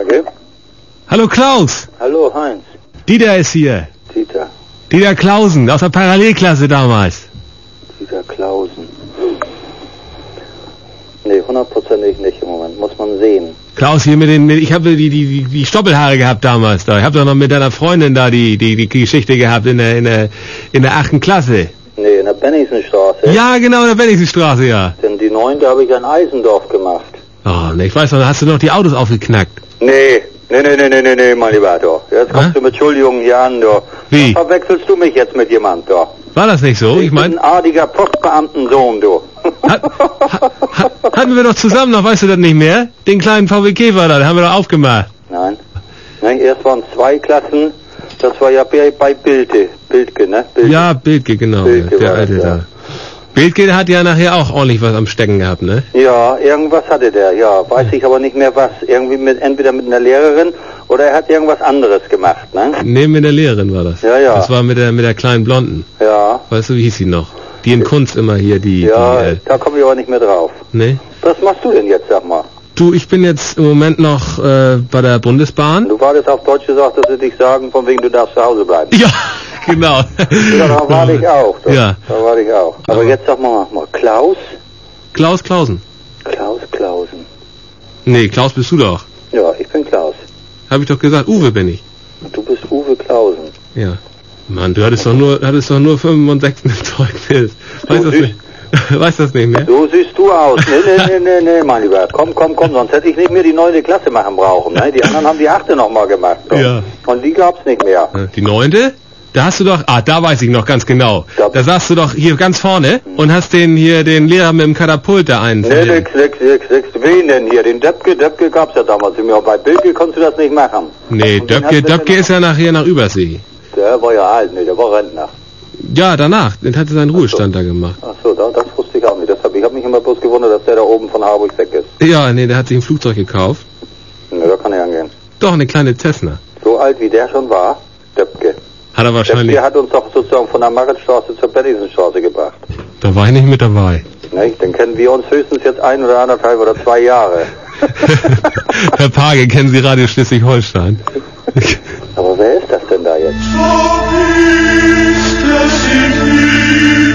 Page. Hallo Klaus. Hallo Heinz. Dieter ist hier. Dieter Klausen, aus der Parallelklasse damals. Dieter Klausen. Nee, 100%ig nicht im Moment. Muss man sehen. Klaus hier ich habe die Stoppelhaare gehabt damals da. Ich habe doch noch mit deiner Freundin da die Geschichte gehabt in der 8. Klasse. Nee, in der Bennigsenstraße. Ja, genau, in der Bennigsenstraße, ja. Denn die 9. habe ich an Eisendorf gemacht. Oh, ne, ich weiß noch, da hast du noch die Autos aufgeknackt. Nee, mein Lieber, doch. Jetzt kommst du mit Entschuldigung hier an, doch. Wie? Dann verwechselst du mich jetzt mit jemand, doch. War das nicht so? Ich bin ein artiger Postbeamtensohn, du. Hatten wir doch zusammen noch, weißt du das nicht mehr? Den kleinen VW Käfer da, den haben wir doch aufgemacht. Nein, erst waren 2 Klassen, das war ja bei Bildke, ne? Ja, Bildke, genau, Bildke der alte das, da. ja. Bildke, der hat ja nachher auch ordentlich was am Stecken gehabt, ne? Ja, irgendwas hatte der, ja. Weiß ich aber nicht mehr was. Irgendwie entweder mit einer Lehrerin oder er hat irgendwas anderes gemacht, ne? Nee, mit der Lehrerin war das. Ja. Das war mit der kleinen Blonden. Ja. Weißt du, wie hieß sie noch? Die in Kunst immer hier, da komme ich aber nicht mehr drauf. Nee? Was machst du denn jetzt, sag mal? Du, ich bin jetzt im Moment noch bei der Bundesbahn. Du wartest auf Deutsch gesagt, dass sie dich sagen, von wegen du darfst zu Hause bleiben. Ja, genau. Ja, da war ich auch. Doch. Ja. Da war ich auch. Aber jetzt sag mal Klaus? Klaus Klausen. Klaus Klausen. Nee, Klaus bist du doch. Ja, ich bin Klaus. Hab ich doch gesagt, Uwe bin ich. Du bist Uwe Klausen. Ja. Mann, du hattest doch nur 5 und 6 im Zeugnis. Weißt das nicht mehr? So siehst du aus. Nee, mein Lieber. Komm, sonst hätte ich nicht mehr die 9. Klasse machen brauchen. Ne? Die anderen haben die 8. nochmal gemacht. Doch. Ja. Und die gab's nicht mehr. Die 9.? Da hast du doch, da weiß ich noch ganz genau. Da saßt du doch hier ganz vorne und hast den Lehrer mit dem Katapult da einen. Nee, nix. Wen denn hier? Den Döpke gab's ja damals nicht mehr. Aber bei Bildke konntest du das nicht machen. Nee, Döpke ist ja nachher nach Übersee. Der war ja alt, der war Rentner. Ja, danach. Den hat er seinen Ruhestand da gemacht. Ach so, das wusste ich auch nicht. Ich habe mich immer bloß gewundert, dass der da oben von Harburg weg ist. Ja, nee, der hat sich ein Flugzeug gekauft. Ne, da kann er angehen. Doch, eine kleine Cessna. So alt wie der schon war, Döpke. Hat er wahrscheinlich. Der hat uns doch sozusagen von der Maritstraße zur Bennigsenstraße gebracht. Da war ich nicht mit dabei. Ne, dann kennen wir uns höchstens jetzt 1 oder 1,5 oder 2 Jahre. Herr Page, kennen Sie Radio Schleswig-Holstein? Aber wer ist das denn da jetzt? So ist es in mir.